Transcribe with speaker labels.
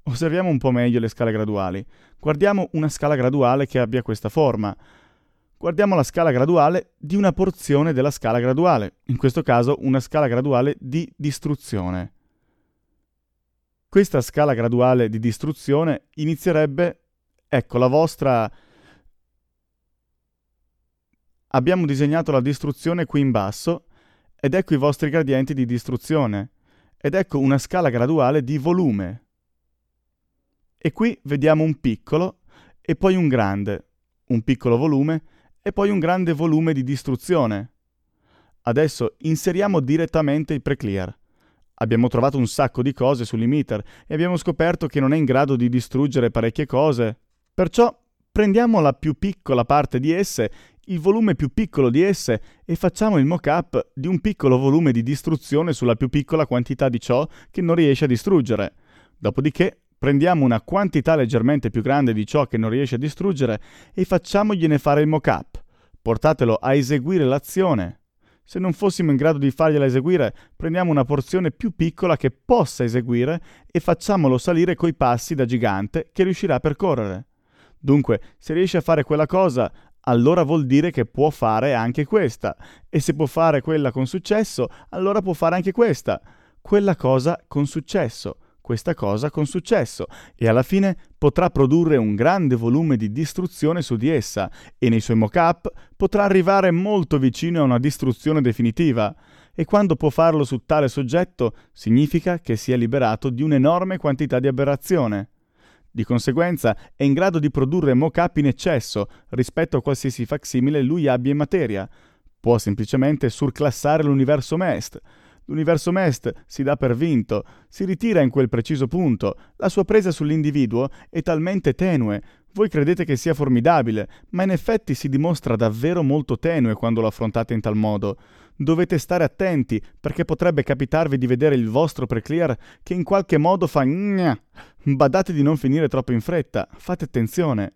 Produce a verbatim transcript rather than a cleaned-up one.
Speaker 1: Osserviamo un po' meglio le scale graduali. Guardiamo una scala graduale che abbia questa forma. Guardiamo la scala graduale di una porzione della scala graduale, in questo caso una scala graduale di distruzione. Questa scala graduale di distruzione inizierebbe, ecco la vostra... Abbiamo disegnato la distruzione qui in basso ed ecco i vostri gradienti di distruzione ed ecco una scala graduale di volume. E qui vediamo un piccolo e poi un grande, un piccolo volume e poi un grande volume di distruzione. Adesso inseriamo direttamente il preclear. Abbiamo trovato un sacco di cose sull'emitter e abbiamo scoperto che non è in grado di distruggere parecchie cose. Perciò prendiamo la più piccola parte di esse, il volume più piccolo di esse, e facciamo il mock-up di un piccolo volume di distruzione sulla più piccola quantità di ciò che non riesce a distruggere. Dopodiché prendiamo una quantità leggermente più grande di ciò che non riesce a distruggere e facciamogliene fare il mock-up. Portatelo a eseguire l'azione. Se non fossimo in grado di fargliela eseguire, prendiamo una porzione più piccola che possa eseguire e facciamolo salire coi passi da gigante che riuscirà a percorrere. Dunque, se riesce a fare quella cosa, allora vuol dire che può fare anche questa. E se può fare quella con successo, allora può fare anche questa. Quella cosa con successo. Questa cosa con successo e alla fine potrà produrre un grande volume di distruzione su di essa e nei suoi mock-up potrà arrivare molto vicino a una distruzione definitiva e quando può farlo su tale soggetto significa che si è liberato di un'enorme quantità di aberrazione. Di conseguenza è in grado di produrre mock-up in eccesso rispetto a qualsiasi facsimile lui abbia in materia. Può semplicemente surclassare l'universo M E S T. L'universo M E S T si dà per vinto, si ritira in quel preciso punto, la sua presa sull'individuo è talmente tenue, voi credete che sia formidabile, ma in effetti si dimostra davvero molto tenue quando lo affrontate in tal modo. Dovete stare attenti, perché potrebbe capitarvi di vedere il vostro preclear che in qualche modo fa gna. Badate di non finire troppo in fretta, fate attenzione.